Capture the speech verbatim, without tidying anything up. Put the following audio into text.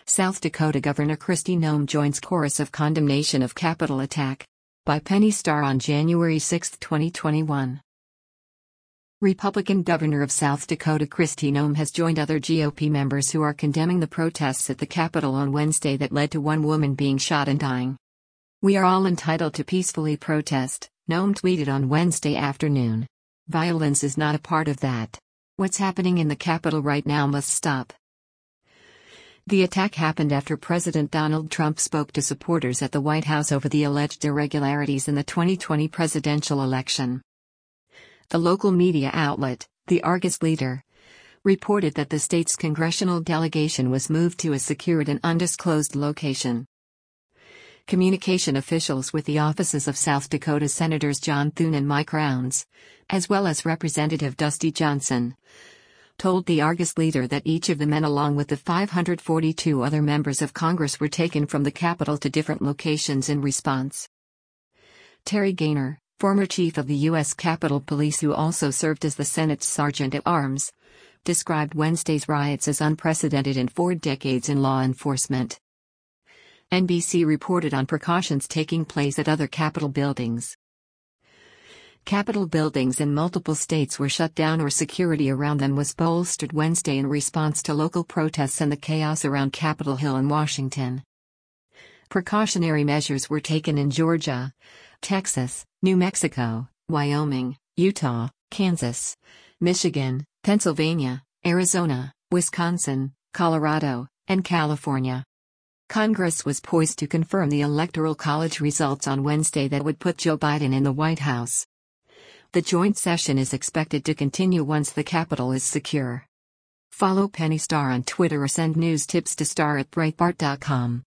South Dakota Governor Kristi Noem joins chorus of condemnation of Capitol attack. By Penny Starr on January sixth, twenty twenty-one. Republican Governor of South Dakota Kristi Noem has joined other G O P members who are condemning the protests at the Capitol on Wednesday that led to one woman being shot and dying. "We are all entitled to peacefully protest," Noem tweeted on Wednesday afternoon. "Violence is not a part of that. What's happening in the Capitol right now must stop." The attack happened after President Donald Trump spoke to supporters at the White House over the alleged irregularities in the twenty twenty presidential election. The local media outlet, the Argus Leader, reported that the state's congressional delegation was moved to a secured and undisclosed location. Communication officials with the offices of South Dakota Senators John Thune and Mike Rounds, as well as Representative Dusty Johnson, told the Argus Leader that each of the men along with the five hundred forty-two other members of Congress were taken from the Capitol to different locations in response. Terry Gaynor, former chief of the U S Capitol Police who also served as the Senate's Sergeant-at-Arms, described Wednesday's riots as unprecedented in four decades in law enforcement. N B C reported on precautions taking place at other Capitol buildings. Capitol buildings in multiple states were shut down or security around them was bolstered Wednesday in response to local protests and the chaos around Capitol Hill in Washington. Precautionary measures were taken in Georgia, Texas, New Mexico, Wyoming, Utah, Kansas, Michigan, Pennsylvania, Arizona, Wisconsin, Colorado, and California. Congress was poised to confirm the Electoral College results on Wednesday that would put Joe Biden in the White House. The joint session is expected to continue once the Capitol is secure. Follow Penny Starr on Twitter or send news tips to star at breitbart dot com.